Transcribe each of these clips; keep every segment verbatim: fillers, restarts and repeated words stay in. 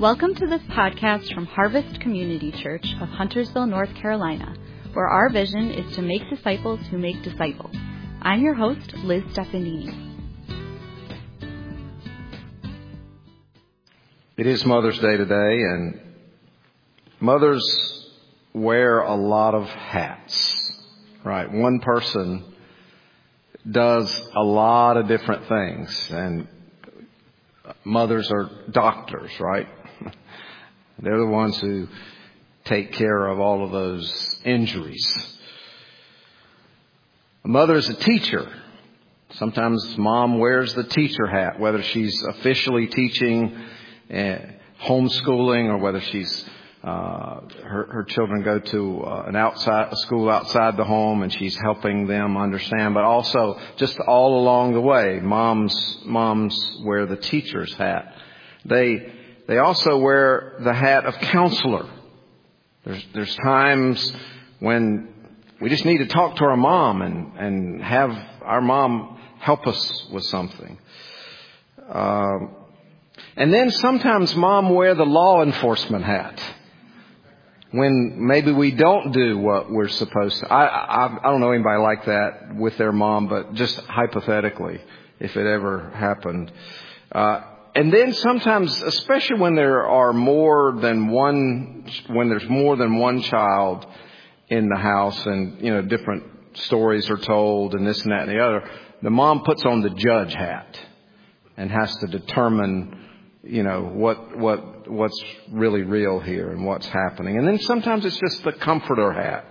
Welcome to this podcast from Harvest Community Church of Huntersville, North Carolina, where our vision is to make disciples who make disciples. I'm your host, Liz Stefanini. It is Mother's Day today, and mothers wear a lot of hats, right? One person does a lot of different things, and mothers are doctors, right? They're the ones who take care of all of those injuries. A mother is a teacher. Sometimes mom wears the teacher hat, whether she's officially teaching, uh, homeschooling, or whether she's uh, her, her children go to uh, an outside a school outside the home, and she's helping them understand. But also, just all along the way, moms moms wear the teacher's hat. They they also wear the hat of counselor. There's there's times when we just need to talk to our mom and, and have our mom help us with something. Um, and then sometimes mom wear the law enforcement hat when maybe we don't do what we're supposed to. I, I, I don't know anybody like that with their mom, but just hypothetically, if it ever happened. Uh, and then sometimes, especially when there are more than one, when there's more than one child in the house, and, you know, different stories are told and this and that and the other, the mom puts on the judge hat and has to determine, you know, what, what, what's really real here and what's happening. And then sometimes it's just the comforter hat.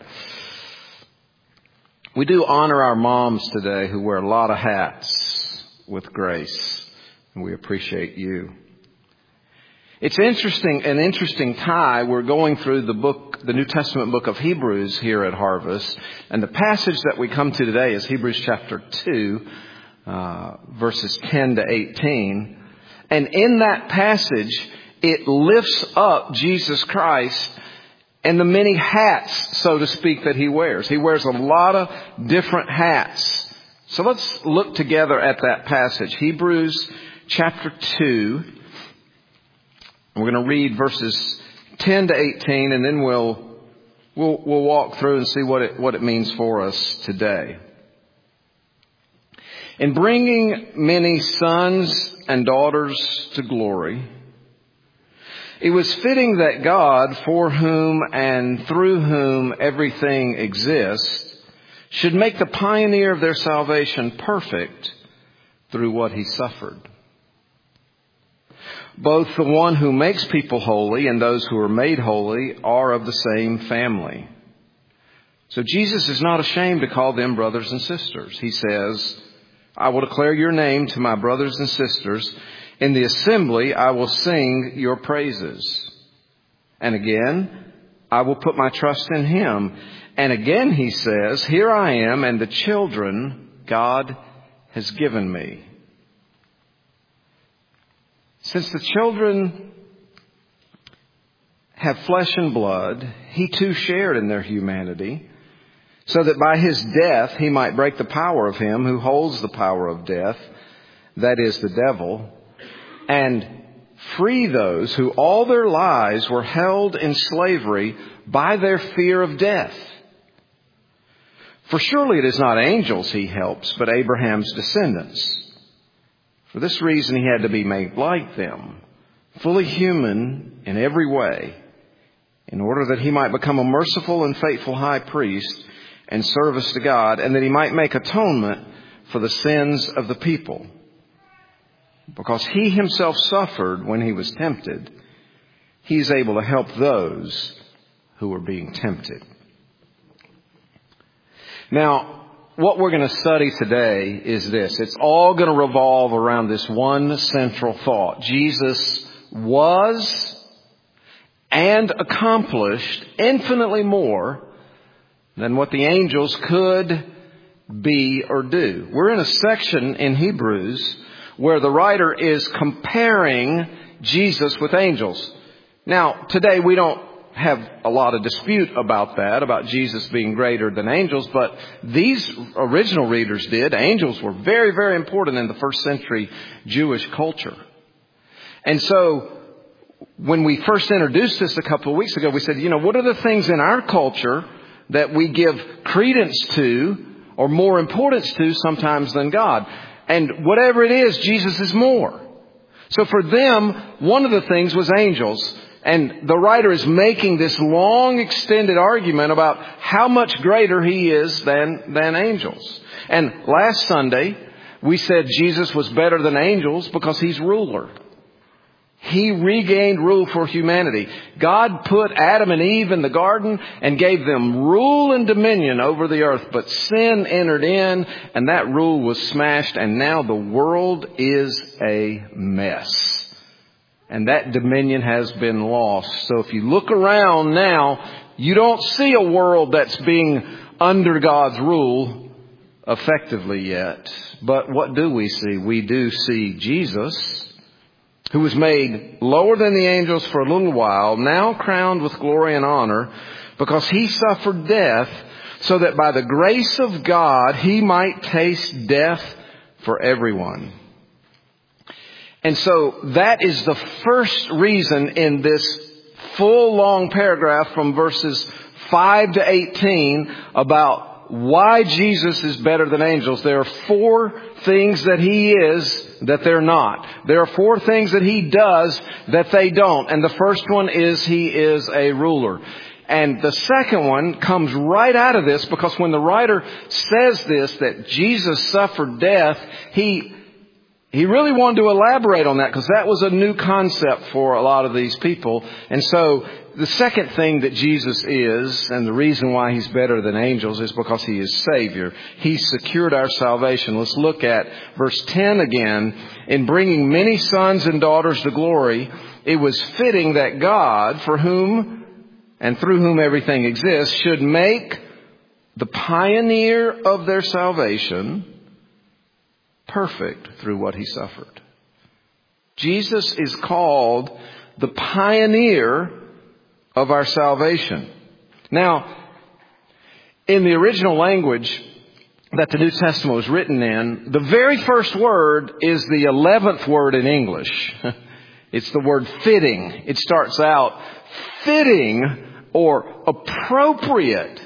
We do honor our moms today who wear a lot of hats with grace, and we appreciate you. It's interesting, an interesting tie. We're going through the book, the New Testament book of Hebrews here at Harvest. And the passage that we come to today is Hebrews chapter two, uh, verses ten to eighteen. And in that passage, it lifts up Jesus Christ and the many hats, so to speak, that he wears. He wears a lot of different hats. So let's look together at that passage. Hebrews chapter two. We're going to read verses ten to eighteen, and then we'll we'll we'll walk through and see what it what it means for us today. In bringing many sons and daughters to glory, it was fitting that God, for whom and through whom everything exists, should make the pioneer of their salvation perfect through what he suffered. Both the one who makes people holy and those who are made holy are of the same family. So Jesus is not ashamed to call them brothers and sisters. He says, I will declare your name to my brothers and sisters. In the assembly, I will sing your praises. And again, I will put my trust in him. And again, he says, here I am and the children God has given me. Since the children have flesh and blood, he too shared in their humanity, so that by his death he might break the power of him who holds the power of death, that is the devil, and free those who all their lives were held in slavery by their fear of death. For surely it is not angels he helps, but Abraham's descendants. For this reason he had to be made like them, fully human in every way, in order that he might become a merciful and faithful high priest in service to God, and that he might make atonement for the sins of the people. Because he himself suffered when he was tempted, he is able to help those who are being tempted. Now, what we're going to study today is this. It's all going to revolve around this one central thought. Jesus was and accomplished infinitely more than what the angels could be or do. We're in a section in Hebrews where the writer is comparing Jesus with angels. Now, today we don't have a lot of dispute about that, about Jesus being greater than angels, but these original readers did. Angels were very, very important in the first century Jewish culture. And so when we first introduced this a couple of weeks ago, we said, you know, what are the things in our culture that we give credence to or more importance to sometimes than God? And whatever it is, Jesus is more. So for them, one of the things was angels. And the writer is making this long extended argument about how much greater he is than, than angels. And last Sunday, we said Jesus was better than angels because he's ruler. He regained rule for humanity. God put Adam and Eve in the garden and gave them rule and dominion over the earth. But sin entered in and that rule was smashed. And now the world is a mess. And that dominion has been lost. So if you look around now, you don't see a world that's being under God's rule effectively yet. But what do we see? We do see Jesus, who was made lower than the angels for a little while, now crowned with glory and honor, because he suffered death, so that by the grace of God he might taste death for everyone. And so that is the first reason in this full long paragraph from verses five to eighteen about why Jesus is better than angels. There are four things that he is that they're not. There are four things that he does that they don't. And the first one is he is a ruler. And the second one comes right out of this, because when the writer says this, that Jesus suffered death, he He really wanted to elaborate on that, because that was a new concept for a lot of these people. And so the second thing that Jesus is, and the reason why he's better than angels, is because he is Savior. He secured our salvation. Let's look at verse ten again. In bringing many sons and daughters to glory, it was fitting that God, for whom and through whom everything exists, should make the pioneer of their salvation perfect through what he suffered. Jesus is called the pioneer of our salvation. Now, in the original language that the New Testament was written in, the very first word is the eleventh word in English. It's the word fitting. It starts out fitting or appropriate.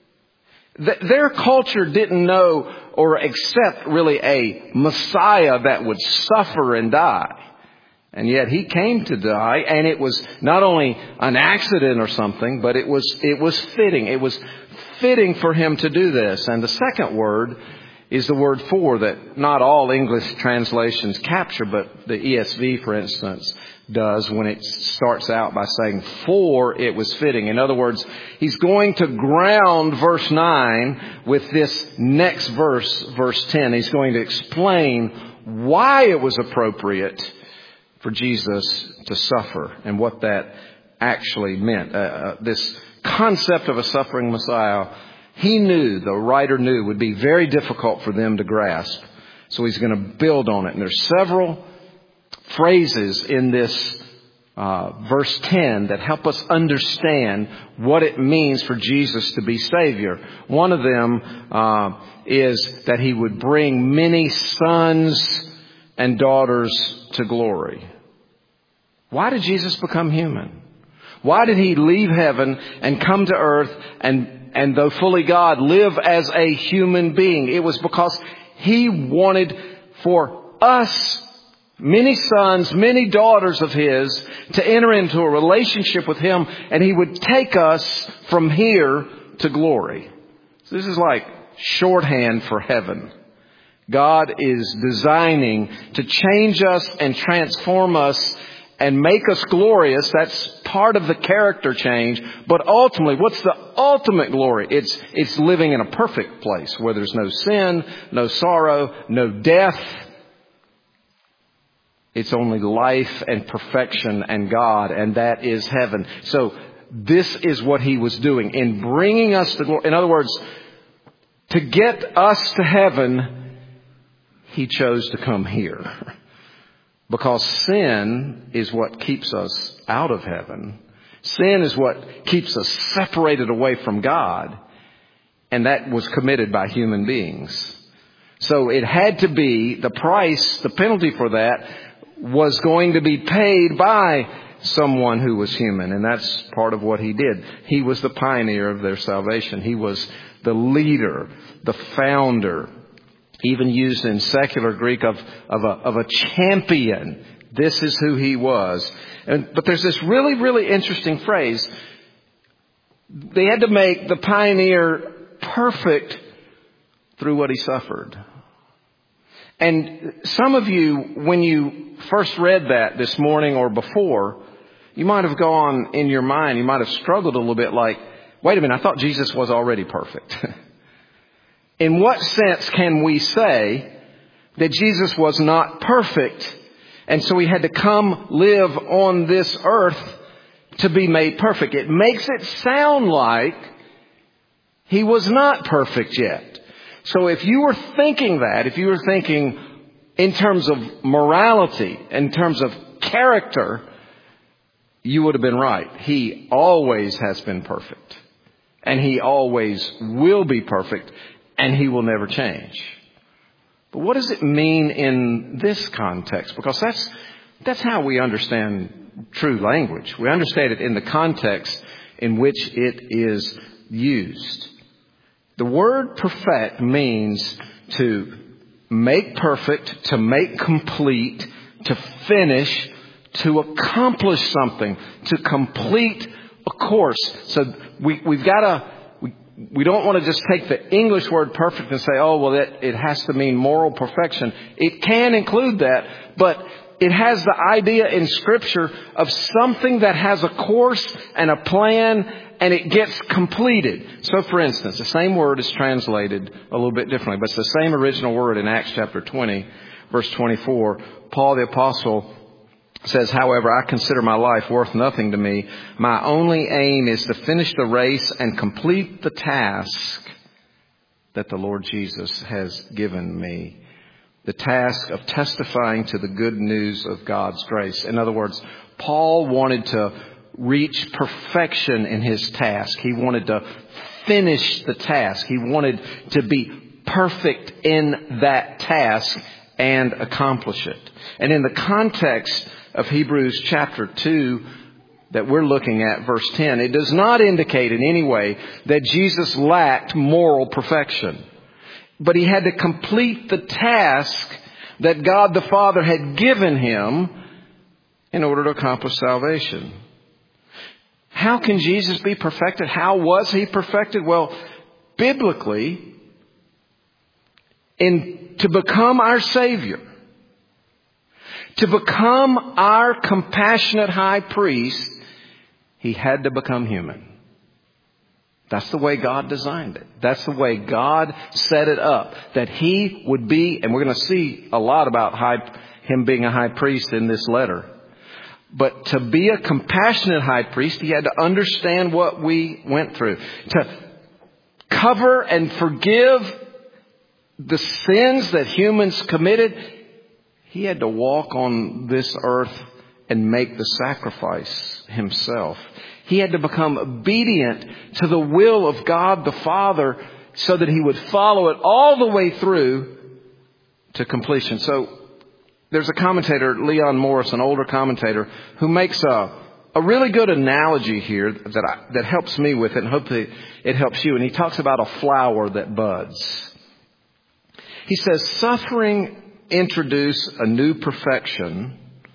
Their culture didn't know or accept really a Messiah that would suffer and die. And yet he came to die, and it was not only an accident or something, but it was it was fitting. It was fitting for him to do this. And the second word is the word for, that not all English translations capture, but the E S V, for instance, does when it starts out by saying, for it was fitting. In other words, he's going to ground verse nine with this next verse, verse ten. He's going to explain why it was appropriate for Jesus to suffer and what that actually meant. Uh, uh, this concept of a suffering Messiah, he knew, the writer knew, would be very difficult for them to grasp. So he's going to build on it. And there's several phrases in this uh, verse ten that help us understand what it means for Jesus to be Savior. One of them uh, is that he would bring many sons and daughters to glory. Why did Jesus become human? Why did he leave heaven and come to earth and, and though fully God, live as a human being? It was because he wanted for us, many sons, many daughters of his, to enter into a relationship with him, and he would take us from here to glory. So this is like shorthand for heaven. God is designing to change us and transform us and make us glorious. That's part of the character change. But ultimately, what's the ultimate glory? It's, it's living in a perfect place where there's no sin, no sorrow, no death. It's only life and perfection and God, and that is heaven. So this is what he was doing in bringing us to glory. In other words, to get us to heaven, he chose to come here. Because sin is what keeps us out of heaven. Sin is what keeps us separated away from God. And that was committed by human beings. So it had to be, the price, the penalty for that was going to be paid by someone who was human. And that's part of what he did. He was the pioneer of their salvation. He was the leader, the founder, even used in secular Greek of, of, a, of a champion. This is who he was. And, but there's this really, really interesting phrase. They had to make the pioneer perfect through what he suffered. And some of you, when you first read that this morning or before, you might have gone in your mind, you might have struggled a little bit like, wait a minute, I thought Jesus was already perfect. In what sense can we say that Jesus was not perfect, and so he had to come live on this earth to be made perfect? It makes it sound like he was not perfect yet. So if you were thinking that, if you were thinking in terms of morality, in terms of character, you would have been right. He always has been perfect. And he always will be perfect. And he will never change. But what does it mean in this context? Because that's that's how we understand true language. We understand it in the context in which it is used. The word perfect means to make perfect, to make complete, to finish, to accomplish something, to complete a course. So we, we've got to, we, we don't want to just take the English word perfect and say, oh, well, it, it has to mean moral perfection. It can include that, but it has the idea in Scripture of something that has a course and a plan, and it gets completed. So, for instance, the same word is translated a little bit differently, but it's the same original word in Acts chapter twenty, verse twenty-four. Paul the Apostle says, however, I consider my life worth nothing to me. My only aim is to finish the race and complete the task that the Lord Jesus has given me. The task of testifying to the good news of God's grace. In other words, Paul wanted to reach perfection in his task. He wanted to finish the task. He wanted to be perfect in that task and accomplish it. And in the context of Hebrews chapter two that we're looking at, verse ten, it does not indicate in any way that Jesus lacked moral perfection. But he had to complete the task that God the Father had given him in order to accomplish salvation. How can Jesus be perfected? How was he perfected? Well, biblically, in to become our Savior, to become our compassionate high priest, he had to become human. That's the way God designed it. That's the way God set it up. That he would be, and we're going to see a lot about high, him being a high priest in this letter. But to be a compassionate high priest, he had to understand what we went through. To cover and forgive the sins that humans committed, he had to walk on this earth and make the sacrifice himself. He had to become obedient to the will of God the Father so that he would follow it all the way through to completion. So there's a commentator, Leon Morris, an older commentator, who makes a, a really good analogy here that I, that helps me with it, and hopefully it helps you. And he talks about a flower that buds. He says, suffering introduce a new perfection,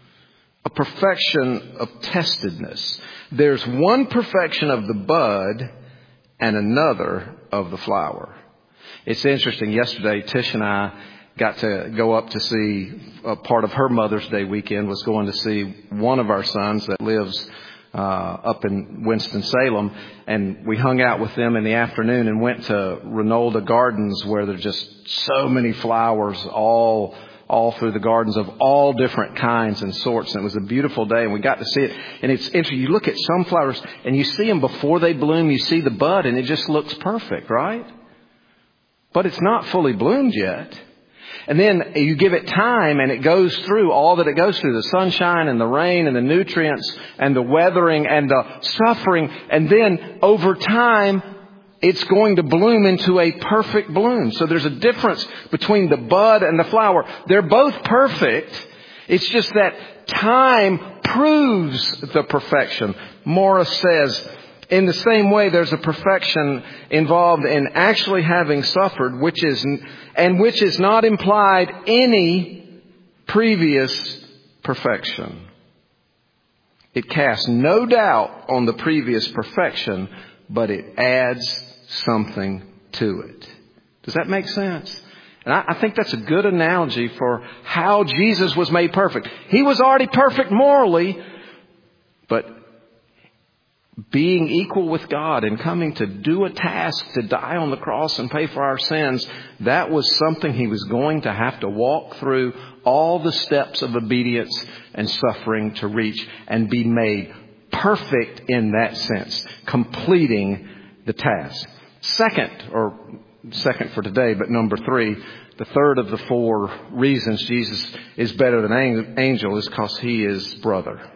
a perfection of testedness. There's one perfection of the bud and another of the flower. It's interesting. Yesterday, Tish and I got to go up to see a part of her Mother's Day weekend was going to see one of our sons that lives uh, up in Winston-Salem. And we hung out with them in the afternoon and went to Renolda Gardens, where there's just so many flowers all all through the gardens of all different kinds and sorts. And it was a beautiful day, and we got to see it. And it's interesting. You look at some flowers and you see them before they bloom. You see the bud and it just looks perfect, right? But it's not fully bloomed yet. And then you give it time and it goes through all that it goes through, the sunshine and the rain and the nutrients and the weathering and the suffering. And then over time, it's going to bloom into a perfect bloom. So there's a difference between the bud and the flower. They're both perfect. It's just that time proves the perfection. Morris says, in the same way, there's a perfection involved in actually having suffered, which is, and which is not implied any previous perfection. It casts no doubt on the previous perfection, but it adds something to it. Does that make sense? And I, I think that's a good analogy for how Jesus was made perfect. He was already perfect morally, but being equal with God and coming to do a task to die on the cross and pay for our sins, that was something He was going to have to walk through all the steps of obedience and suffering to reach and be made perfect in that sense, completing the task. Second, or second for today, but number three, the third of the four reasons Jesus is better than angel is because He is brother.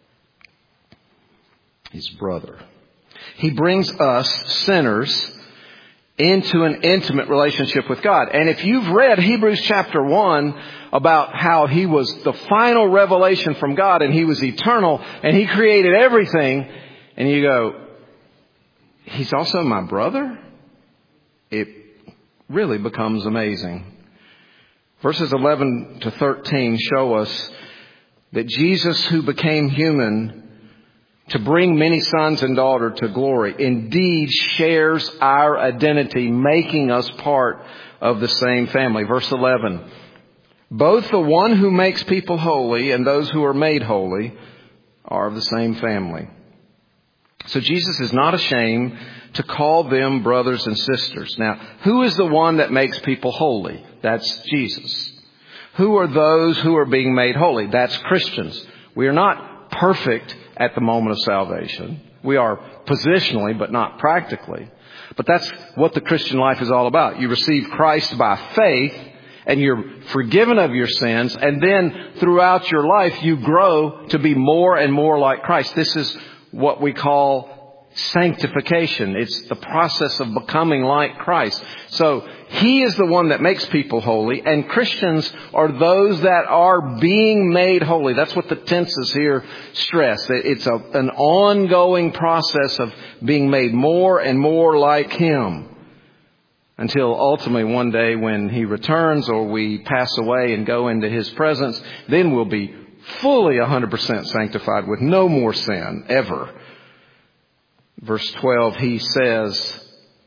He's brother. He brings us sinners into an intimate relationship with God. And if you've read Hebrews chapter one about how He was the final revelation from God and He was eternal and He created everything, and you go, He's also my brother? It really becomes amazing. Verses eleven to thirteen show us that Jesus, who became human to bring many sons and daughters to glory, indeed shares our identity, making us part of the same family. Verse eleven, both the one who makes people holy and those who are made holy are of the same family. So Jesus is not ashamed to call them brothers and sisters. Now, who is the one that makes people holy? That's Jesus. Who are those who are being made holy? That's Christians. We are not perfect at the moment of salvation. We are positionally, but not practically. But that's what the Christian life is all about. You receive Christ by faith, and you're forgiven of your sins. And then throughout your life, you grow to be more and more like Christ. This is what we call sanctification. It's the process of becoming like Christ. So He is the one that makes people holy, and Christians are those that are being made holy. That's what the tenses here stress. It's a, an ongoing process of being made more and more like Him, until ultimately one day when He returns or we pass away and go into His presence, then we'll be fully one hundred percent sanctified with no more sin ever. Verse twelve, He says,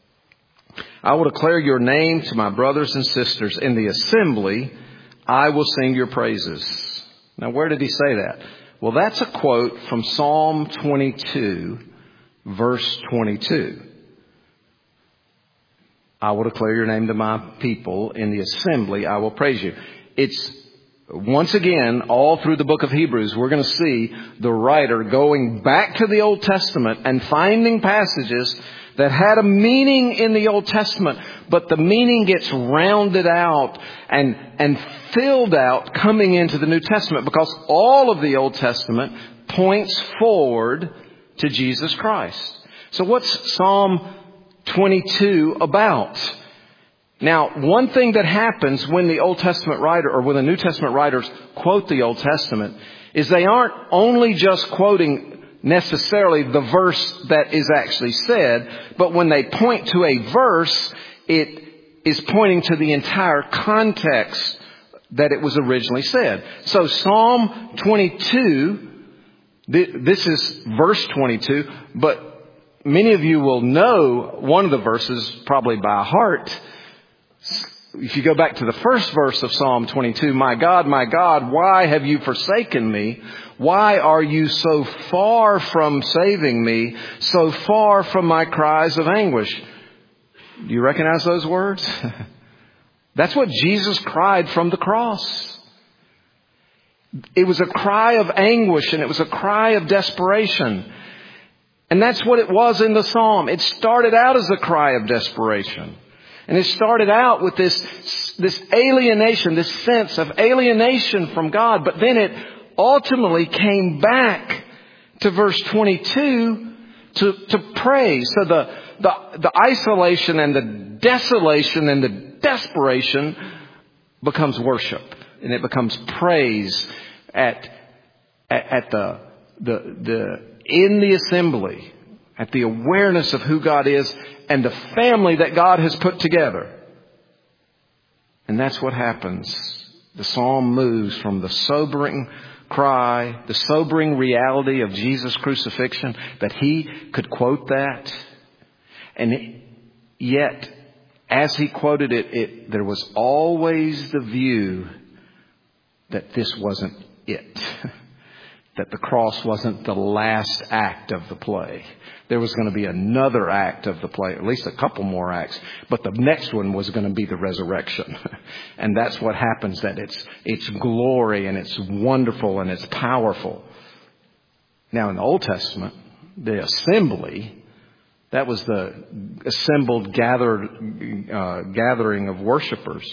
I will declare your name to my brothers and sisters. In the assembly, I will sing your praises. Now, where did He say that? Well, that's a quote from Psalm twenty-two, verse twenty-two. I will declare your name to my people. In the assembly, I will praise you. It's once again, all through the book of Hebrews, we're going to see the writer going back to the Old Testament and finding passages that had a meaning in the Old Testament, but the meaning gets rounded out and, and filled out coming into the New Testament, because all of the Old Testament points forward to Jesus Christ. So what's Psalm twenty-two about? Now, one thing that happens when the Old Testament writer or when the New Testament writers quote the Old Testament is they aren't only just quoting necessarily the verse that is actually said, but when they point to a verse, it is pointing to the entire context that it was originally said. So Psalm twenty-two, this is verse twenty-two, but many of you will know one of the verses probably by heart. If you go back to the first verse of Psalm twenty-two, my God, my God, why have you forsaken me? Why are you so far from saving me, so far from my cries of anguish? Do you recognize those words? That's what Jesus cried from the cross. It was a cry of anguish, and it was a cry of desperation. And that's what it was in the psalm. It started out as a cry of desperation. And it started out with this, this alienation, this sense of alienation from God. But then it ultimately came back to verse twenty-two to, to praise. So the, the, the isolation and the desolation and the desperation becomes worship. And it becomes praise at at, at the, the, the, in the assembly, at the awareness of who God is and the family that God has put together. And that's what happens. The psalm moves from the sobering cry, the sobering reality of Jesus' crucifixion, that he could quote that. And yet, as he quoted it, it, there was always the view that this wasn't it. That the cross wasn't the last act of the play. There was going to be another act of the play, at least a couple more acts. But the next one was going to be the resurrection. And that's what happens, that it's, it's glory and it's wonderful and it's powerful. Now in the Old Testament, the assembly, that was the assembled gathered, uh, gathering of worshipers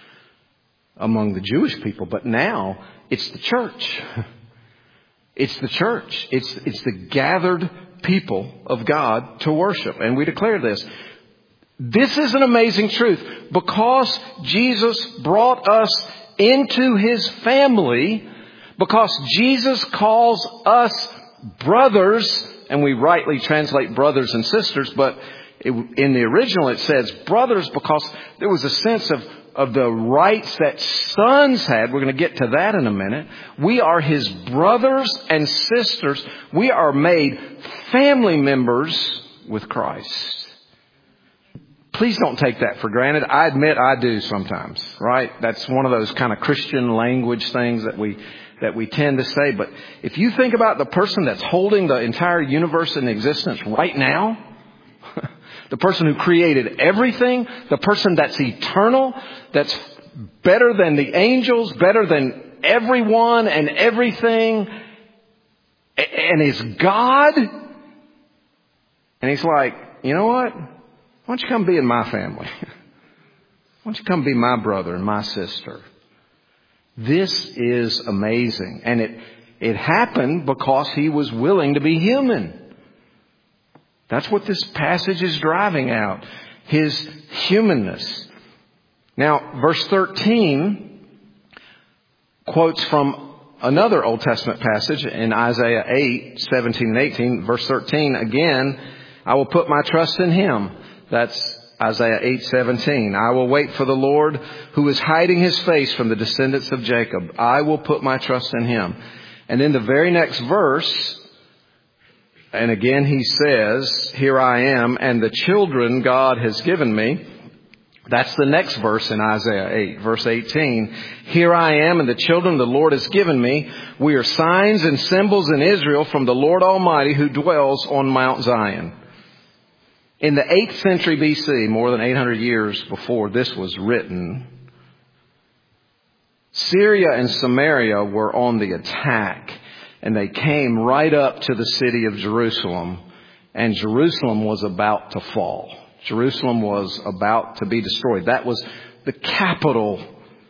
among the Jewish people. But now it's the church. It's the church. It's, it's the gathered people of God to worship. And we declare this. This is an amazing truth. Because Jesus brought us into his family, because Jesus calls us brothers, and we rightly translate brothers and sisters, but it, in the original it says brothers because there was a sense of of the rights that sons had. We're going to get to that in a minute. We are his brothers and sisters. We are made family members with Christ. Please don't take that for granted. I admit I do sometimes, right? That's one of those kind of Christian language things that we that we tend to say. But if you think about the person that's holding the entire universe in existence right now, the person who created everything, the person that's eternal, that's better than the angels, better than everyone and everything, and is God. And he's like, you know what? Why don't you come be in my family? Why don't you come be my brother and my sister? This is amazing. And it, it happened because he was willing to be human. That's what this passage is driving out. His humanness. Now, verse thirteen quotes from another Old Testament passage in Isaiah eight, seventeen and eighteen. Verse thirteen, again, I will put my trust in him. That's Isaiah eight, seventeen. I will wait for the Lord who is hiding his face from the descendants of Jacob. I will put my trust in him. And then the very next verse, and again he says, here I am and the children God has given me. That's the next verse in Isaiah eight, verse eighteen. Here I am and the children the Lord has given me. We are signs and symbols in Israel from the Lord Almighty who dwells on Mount Zion. In the eighth century B C, more than eight hundred years before this was written, Syria and Samaria were on the attack. And they came right up to the city of Jerusalem. And Jerusalem was about to fall. Jerusalem was about to be destroyed. That was the capital.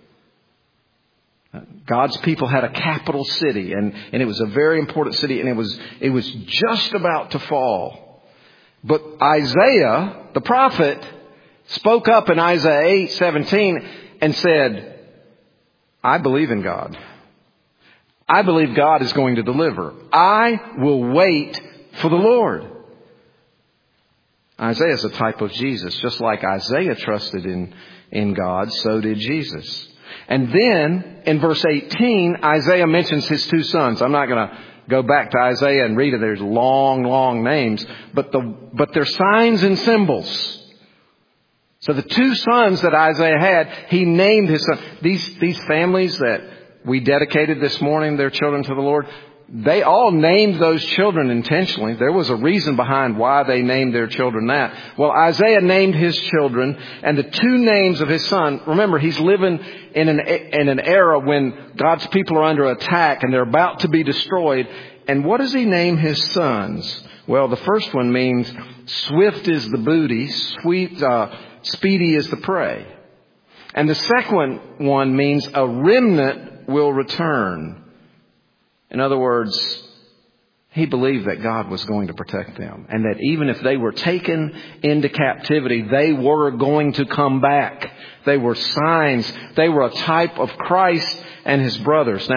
God's people had a capital city. And, and it was a very important city. And it was, it was just about to fall. But Isaiah, the prophet, spoke up in Isaiah eight, seventeen and said, I believe in God. I believe God is going to deliver. I will wait for the Lord. Isaiah is a type of Jesus. Just like Isaiah trusted in, in God, so did Jesus. And then in verse eighteen, Isaiah mentions his two sons. I'm not going to go back to Isaiah and read it. There's long, long names, but the, but they're signs and symbols. So the two sons that Isaiah had, he named his son. These, these families that we dedicated this morning their children to the Lord, they all named those children intentionally. There was a reason behind why they named their children that. Well, Isaiah named his children, and the two names of his son, remember, he's living in an, in an era when God's people are under attack and they're about to be destroyed. And what does he name his sons? Well, the first one means swift is the booty, sweet, uh, speedy is the prey. And the second one means a remnant will return. In other words, he believed that God was going to protect them. And that even if they were taken into captivity, they were going to come back. They were signs. They were a type of Christ and his brothers. Now,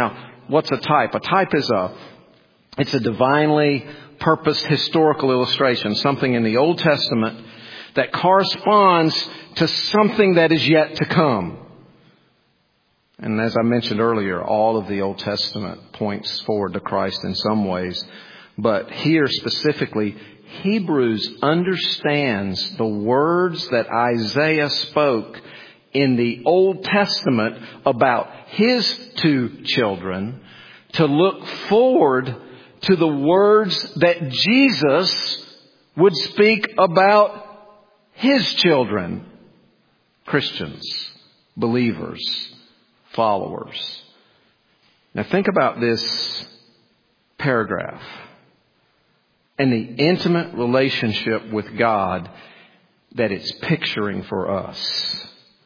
what's a type? A type is a, it's a divinely purposed historical illustration, something in the Old Testament that corresponds to something that is yet to come. And as I mentioned earlier, all of the Old Testament points forward to Christ in some ways. But here specifically, Hebrews understands the words that Isaiah spoke in the Old Testament about his two children to look forward to the words that Jesus would speak about his children, Christians, believers, followers. Now think about this paragraph and the intimate relationship with God that it's picturing for us.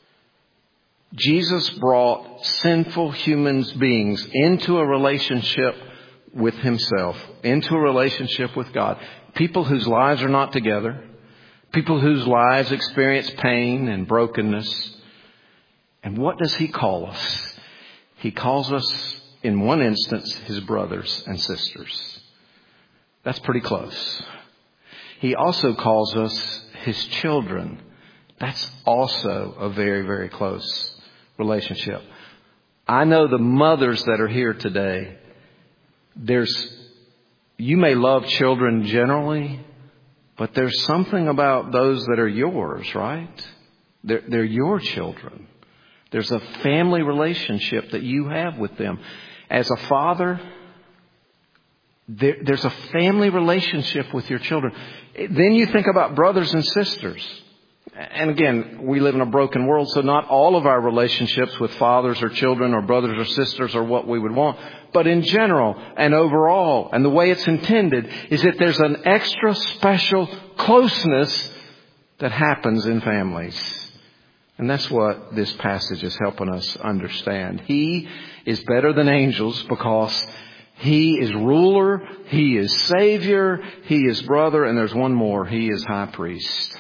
Jesus brought sinful human beings into a relationship with himself, into a relationship with God. People whose lives are not together, people whose lives experience pain and brokenness. And what does he call us? He calls us, in one instance, his brothers and sisters. That's pretty close. He also calls us his children. That's also a very, very close relationship. I know the mothers that are here today, there's, you may love children generally, but there's something about those that are yours, right? They're, they're your children. There's a family relationship that you have with them. As a father, there, there's a family relationship with your children. Then you think about brothers and sisters. And again, we live in a broken world, so not all of our relationships with fathers or children or brothers or sisters are what we would want. But in general and overall, and the way it's intended, is that there's an extra special closeness that happens in families. And that's what this passage is helping us understand. He is better than angels because he is ruler, he is savior, he is brother, and there's one more, he is high priest.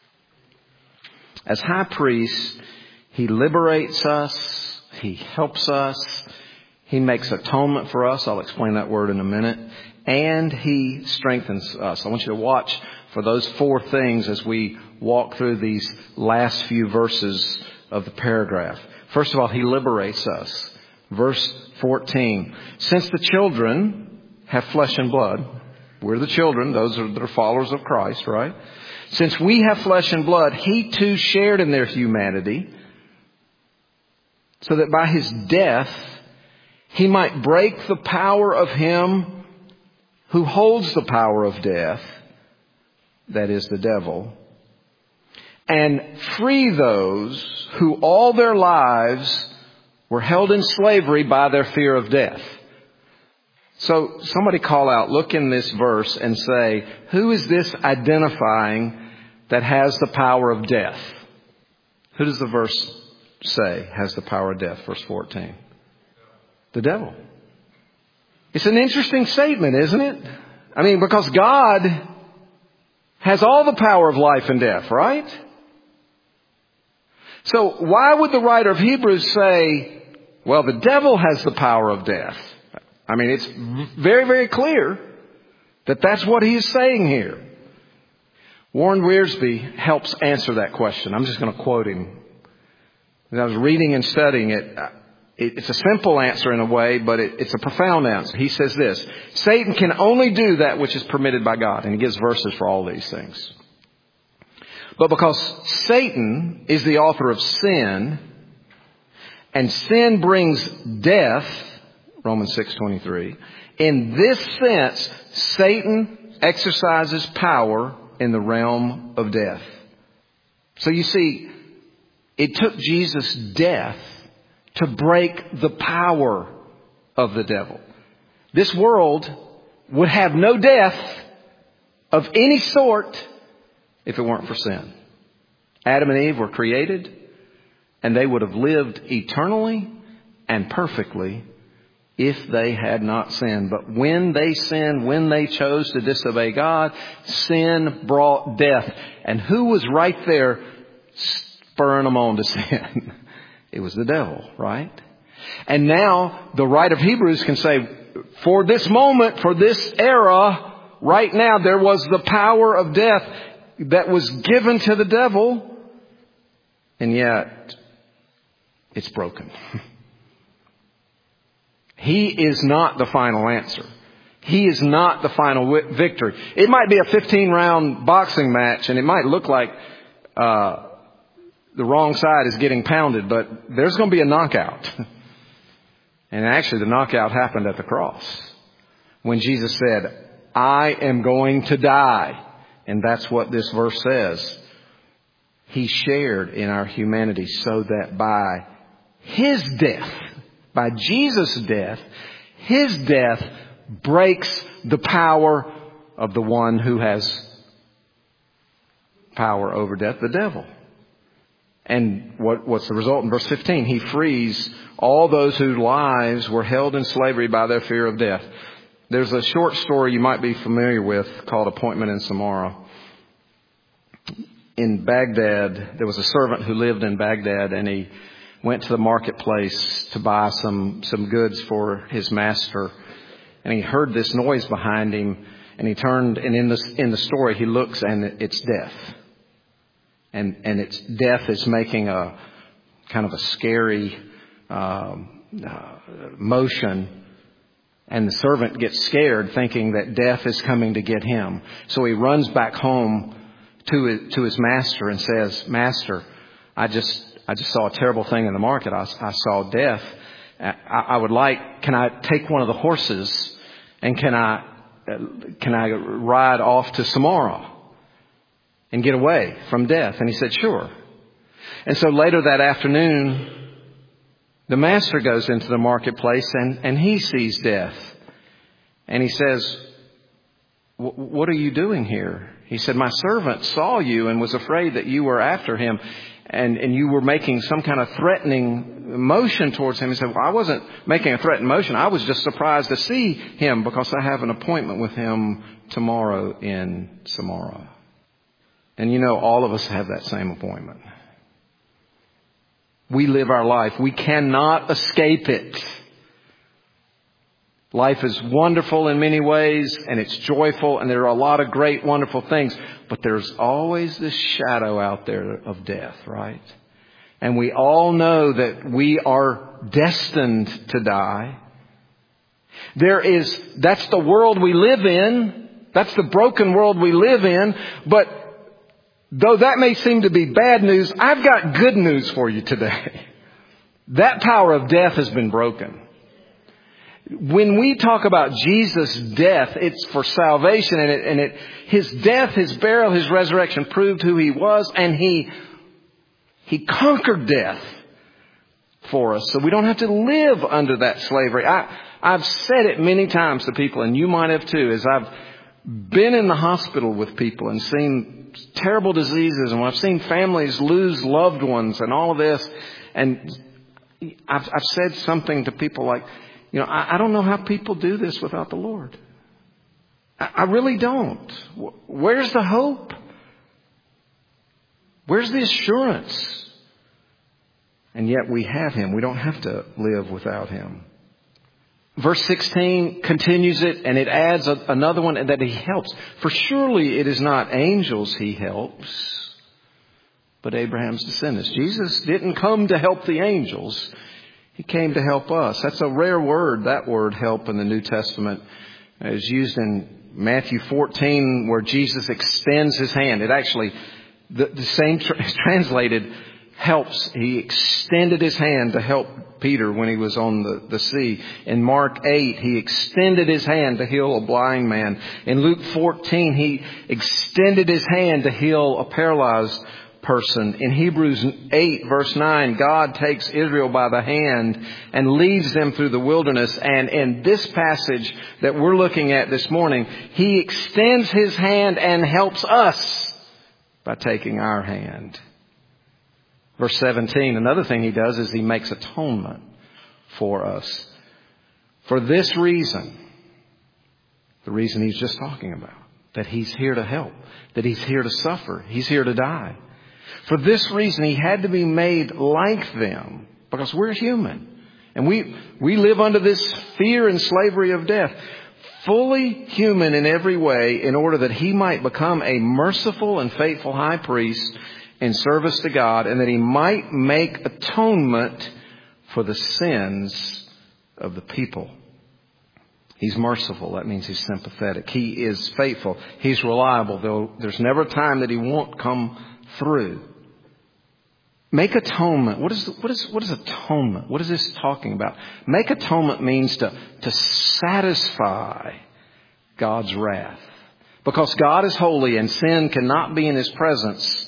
As high priest, he liberates us, he helps us, he makes atonement for us. I'll explain that word in a minute. And he strengthens us. I want you to watch for those four things as we walk through these last few verses of the paragraph. First of all, he liberates us. Verse fourteen. Since the children have flesh and blood, we're the children, those are the followers of Christ, right? Since we have flesh and blood, he too shared in their humanity, so that by his death, he might break the power of him who holds the power of death, that is the devil, and free those who all their lives were held in slavery by their fear of death. So somebody call out, look in this verse and say, who is this identifying that has the power of death? Who does the verse say has the power of death? Verse fourteen. The devil. It's an interesting statement, isn't it? I mean, because God has all the power of life and death, right? So why would the writer of Hebrews say, well, the devil has the power of death? I mean, it's very, very clear that that's what he's saying here. Warren Wiersbe helps answer that question. I'm just going to quote him. As I was reading and studying it, it's a simple answer in a way, but it's a profound answer. He says this: Satan can only do that which is permitted by God. And he gives verses for all these things. But because Satan is the author of sin, and sin brings death, Romans six twenty-three, in this sense, Satan exercises power in the realm of death. So you see, it took Jesus' death to break the power of the devil. This world would have no death of any sort if it weren't for sin. Adam and Eve were created, and they would have lived eternally and perfectly if they had not sinned. But when they sinned, when they chose to disobey God, sin brought death. And who was right there spurring them on to sin? It was the devil, right? And now the writer of Hebrews can say, for this moment, for this era, right now, there was the power of death that was given to the devil. And yet, it's broken. He is not the final answer. He is not the final victory. It might be a fifteen round boxing match, and it might look like uh, the wrong side is getting pounded, but there's going to be a knockout. And actually, the knockout happened at the cross when Jesus said, I am going to die. And that's what this verse says. He shared in our humanity so that by His death, by Jesus' death, His death breaks the power of the one who has power over death, the devil. And what, what's the result? In verse fifteen, He frees all those whose lives were held in slavery by their fear of death. There's a short story you might be familiar with called Appointment in Samara. In Baghdad, there was a servant who lived in Baghdad, and he went to the marketplace to buy some, some goods for his master. And he heard this noise behind him, and he turned, and in the, in the story, he looks, and it's death. And, and it's death is making a kind of a scary um, uh, motion. And the servant gets scared, thinking that death is coming to get him. So he runs back home to his, to his master and says, Master, I just I just saw a terrible thing in the market. I, I saw death. I, I would like, can I take one of the horses and can I can I ride off to Samara and get away from death? And he said, sure. And so later that afternoon, the master goes into the marketplace and, and he sees death. And he says, what are you doing here? He said, my servant saw you and was afraid that you were after him and, and you were making some kind of threatening motion towards him. He said, well, I wasn't making a threatening motion. I was just surprised to see him because I have an appointment with him tomorrow in Samara. And you know, all of us have that same appointment. We live our life. We cannot escape it. Life is wonderful in many ways, and it's joyful, and there are a lot of great, wonderful things. But there's always this shadow out there of death, right? And we all know that we are destined to die. There is, that's the world we live in. That's the broken world we live in. But though that may seem to be bad news, I've got good news for you today. That power of death has been broken. When we talk about Jesus' death, it's for salvation, and it, and it, His death, His burial, His resurrection proved who He was, and He, He conquered death for us, so we don't have to live under that slavery. I, I've said it many times to people, and you might have too, as I've been in the hospital with people and seen terrible diseases, and when I've seen families lose loved ones and all of this, and I've, I've said something to people like, you know, I, I don't know how people do this without the Lord. I, I really don't. Where's the hope? Where's the assurance? And yet we have Him. We don't have to live without Him. Verse sixteen continues it, and it adds a, another one, and that He helps. For surely it is not angels He helps, but Abraham's descendants. Jesus didn't come to help the angels. He came to help us. That's a rare word, that word help in the New Testament. It's used in Matthew fourteen where Jesus extends His hand. It actually, the, the same tra- translated helps. He extended His hand to help Peter when he was on the, the sea. In Mark eight, He extended His hand to heal a blind man. In Luke fourteen, He extended His hand to heal a paralyzed person. In Hebrews eight verse nine, God takes Israel by the hand and leads them through the wilderness. And in this passage that we're looking at this morning, He extends His hand and helps us by taking our hand. Verse seventeen, another thing He does is He makes atonement for us. For this reason, the reason He's just talking about, that He's here to help, that He's here to suffer, He's here to die. For this reason, He had to be made like them, because we're human And we, we live under this fear and slavery of death. Fully human in every way, in order that He might become a merciful and faithful high priest in service to God, and that He might make atonement for the sins of the people. He's merciful. That means He's sympathetic. He is faithful. He's reliable. Though there's never a time that He won't come through. Make atonement. What is, what is, what is atonement? What is this talking about? Make atonement means to, to satisfy God's wrath. Because God is holy and sin cannot be in His presence,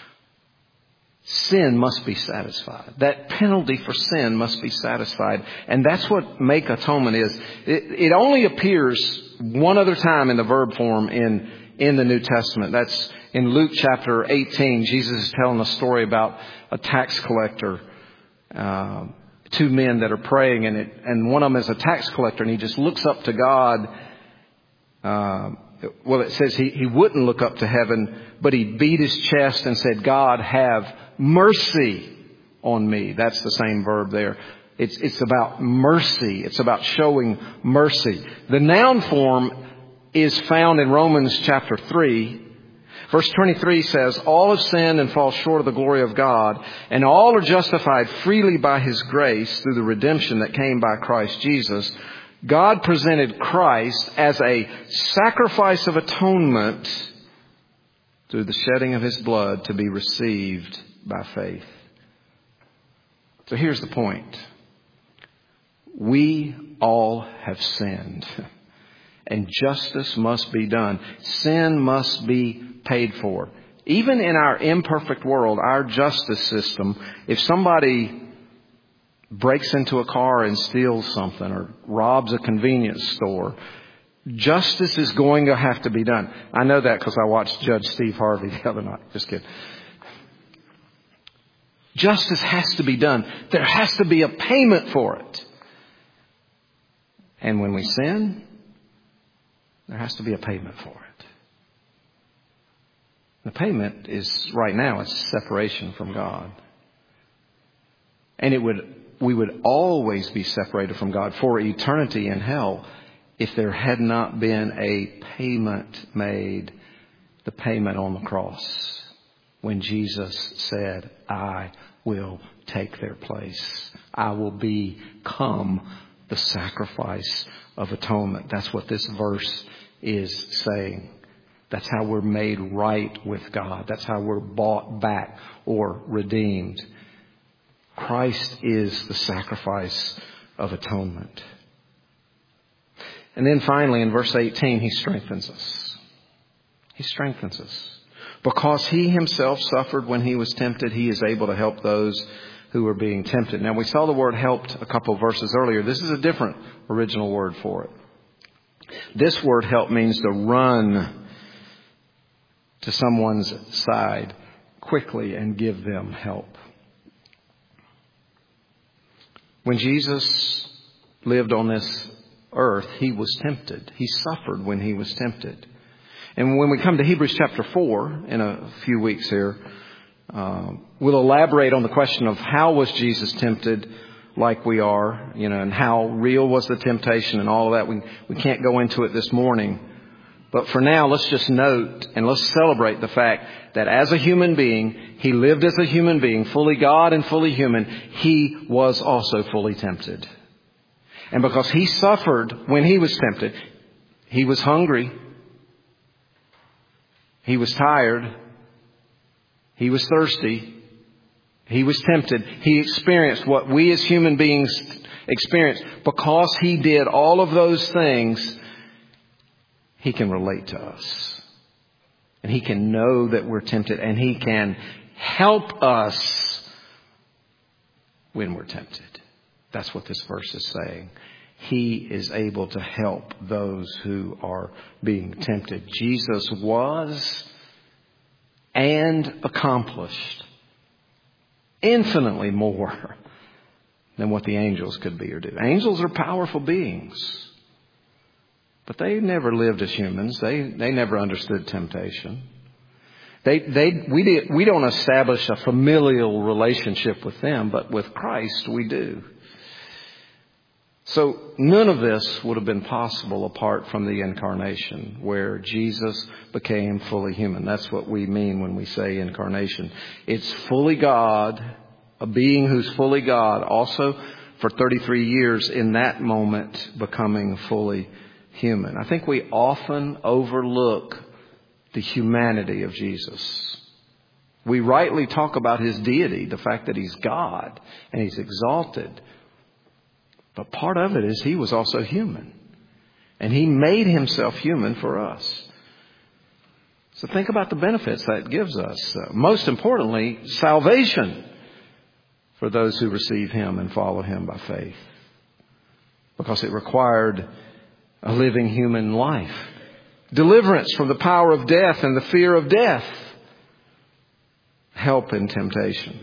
sin must be satisfied. That penalty for sin must be satisfied. And that's what make atonement is. It, it only appears one other time in the verb form in, in the New Testament. That's in Luke chapter eighteen. Jesus is telling a story about a tax collector, uh, two men that are praying, and it, and one of them is a tax collector, and he just looks up to God. Uh, well, it says he, he wouldn't look up to heaven, but he beat his chest and said, "God, have mercy on me." That's the same verb there. It's, it's about mercy. It's about showing mercy. The noun form is found in Romans chapter three. Verse twenty-three says, "All have sinned and fall short of the glory of God, and all are justified freely by His grace through the redemption that came by Christ Jesus." God presented Christ as a sacrifice of atonement through the shedding of His blood to be received by faith. So here's the point. We all have sinned, and justice must be done. Sin must be paid for. Even in our imperfect world, our justice system, if somebody breaks into a car and steals something or robs a convenience store, justice is going to have to be done. I know that because I watched Judge Steve Harvey the other night. Just kidding. Justice has to be done. There has to be a payment for it. And when we sin, there has to be a payment for it. The payment is, right now, it's separation from God. And it would, we would always be separated from God for eternity in hell if there had not been a payment made, the payment on the cross, when Jesus said, "I will take their place. I will become the sacrifice of atonement." That's what this verse is saying. That's how we're made right with God. That's how we're bought back or redeemed. Christ is the sacrifice of atonement. And then finally in verse eighteen, He strengthens us. He strengthens us. Because He Himself suffered when He was tempted, He is able to help those who are being tempted. Now we saw the word "helped" a couple of verses earlier. This is a different original word for it. This word "help" means to run to someone's side quickly and give them help. When Jesus lived on this earth, He was tempted. He suffered when He was tempted. And when we come to Hebrews chapter four in a few weeks here, uh, we'll elaborate on the question of how was Jesus tempted like we are, you know, and how real was the temptation and all of that. We, we can't go into it this morning. But for now, let's just note and let's celebrate the fact that as a human being, He lived as a human being, fully God and fully human. He was also fully tempted. And because He suffered when He was tempted, He was hungry. He was tired. He was thirsty. He was tempted. He experienced what we as human beings experience. Because He did all of those things, He can relate to us. And He can know that we're tempted. And He can help us when we're tempted. That's what this verse is saying. He is able to help those who are being tempted. Jesus was and accomplished infinitely more than what the angels could be or do. Angels are powerful beings, but they never lived as humans. They they never understood temptation. They they we did, we don't establish a familial relationship with them, but with Christ we do. So none of this would have been possible apart from the incarnation, where Jesus became fully human. That's what we mean when we say incarnation. It's fully God, a being who's fully God, also for thirty-three years in that moment becoming fully human. I think we often overlook the humanity of Jesus. We rightly talk about his deity, the fact that he's God and he's exalted. But part of it is he was also human. And he made himself human for us. So think about the benefits that gives us. Uh, most importantly, salvation for those who receive him and follow him by faith. Because it required a living human life. Deliverance from the power of death and the fear of death. Help in temptation.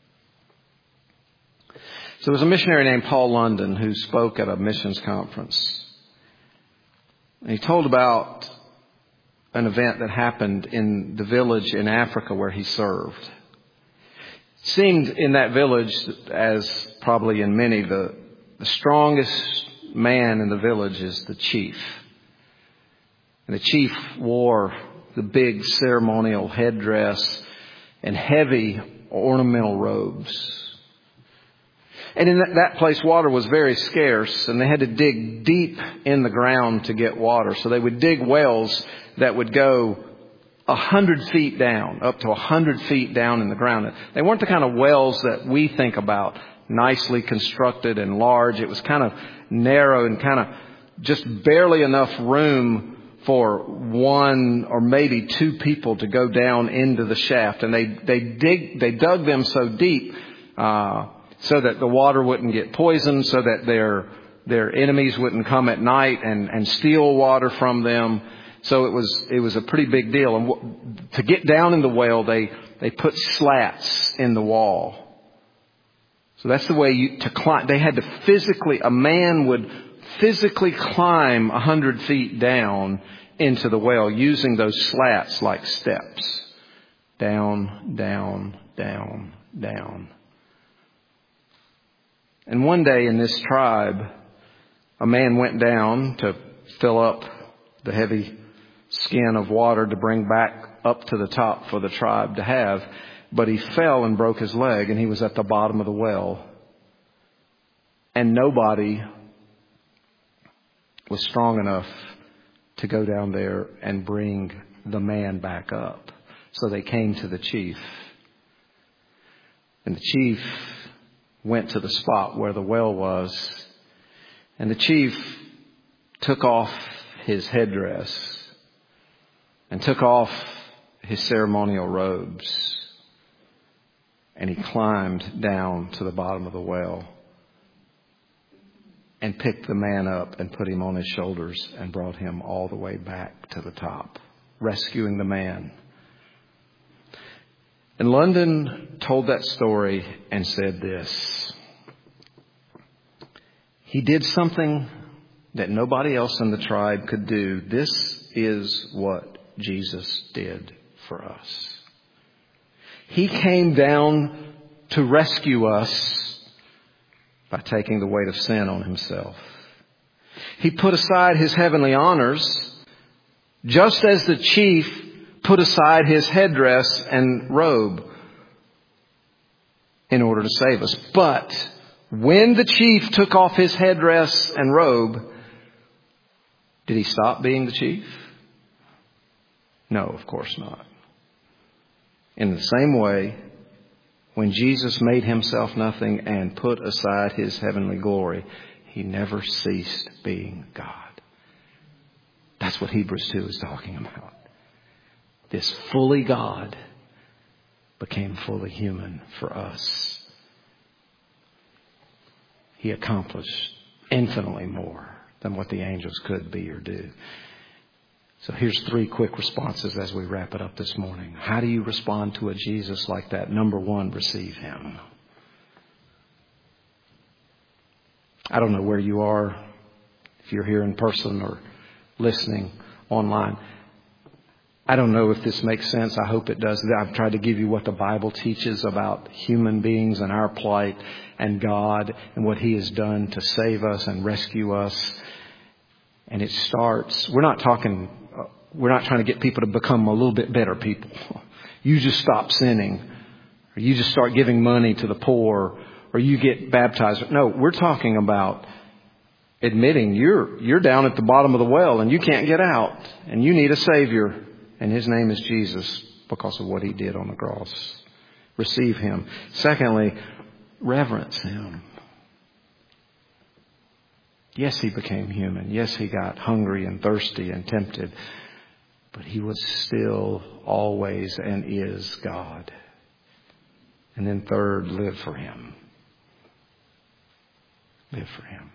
So there was a missionary named Paul London who spoke at a missions conference. And he told about an event that happened in the village in Africa where he served. It seemed in that village, as probably in many, the, the strongest man in the village is the chief. And the chief wore the big ceremonial headdress and heavy ornamental robes. And in that place, water was very scarce, and they had to dig deep in the ground to get water. So they would dig wells that would go a hundred feet down, up to a hundred feet down in the ground. They weren't the kind of wells that we think about, nicely constructed and large. It was kind of narrow and kind of just barely enough room for one or maybe two people to go down into the shaft. And they, they dig, they dug them so deep, uh, so that the water wouldn't get poisoned, so that their their enemies wouldn't come at night and, and steal water from them. So it was it was a pretty big deal. And w- to get down in the well, they they put slats in the wall. So that's the way you to climb. They had to physically, a man would physically climb a hundred feet down into the well using those slats like steps. Down, down, down, down. And one day in this tribe, a man went down to fill up the heavy skin of water to bring back up to the top for the tribe to have. But he fell and broke his leg, and he was at the bottom of the well. And nobody was strong enough to go down there and bring the man back up. So they came to the chief. And the chief went to the spot where the well was. And the chief took off his headdress and took off his ceremonial robes. And he climbed down to the bottom of the well and picked the man up and put him on his shoulders and brought him all the way back to the top, rescuing the man. And London told that story and said this: he did something that nobody else in the tribe could do. This is what Jesus did for us. He came down to rescue us by taking the weight of sin on himself. He put aside his heavenly honors, just as the chief put aside his headdress and robe in order to save us. But when the chief took off his headdress and robe, did he stop being the chief? No, of course not. In the same way, when Jesus made himself nothing and put aside his heavenly glory, he never ceased being God. That's what Hebrews two is talking about. This fully God became fully human for us. He accomplished infinitely more than what the angels could be or do. So here's three quick responses as we wrap it up this morning. How do you respond to a Jesus like that? Number one, receive him. I don't know where you are, if you're here in person or listening online. I don't know if this makes sense. I hope it does. I've tried to give you what the Bible teaches about human beings and our plight and God and what He has done to save us and rescue us. And it starts, we're not talking, uh, we're not trying to get people to become a little bit better people. You just stop sinning, or you just start giving money to the poor, or you get baptized. No, we're talking about admitting you're you're down at the bottom of the well and you can't get out, and you need a Savior, and His name is Jesus because of what He did on the cross. Receive Him. Secondly, reverence Him. Yes, He became human. Yes, He got hungry and thirsty and tempted, but He was still always and is God. And then third, live for Him. Live for Him.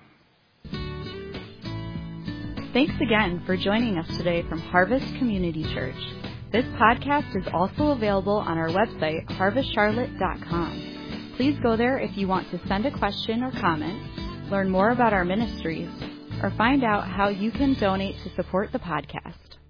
Thanks again for joining us today from Harvest Community Church. This podcast is also available on our website, harvest charlotte dot com. Please go there if you want to send a question or comment, learn more about our ministries, or find out how you can donate to support the podcast.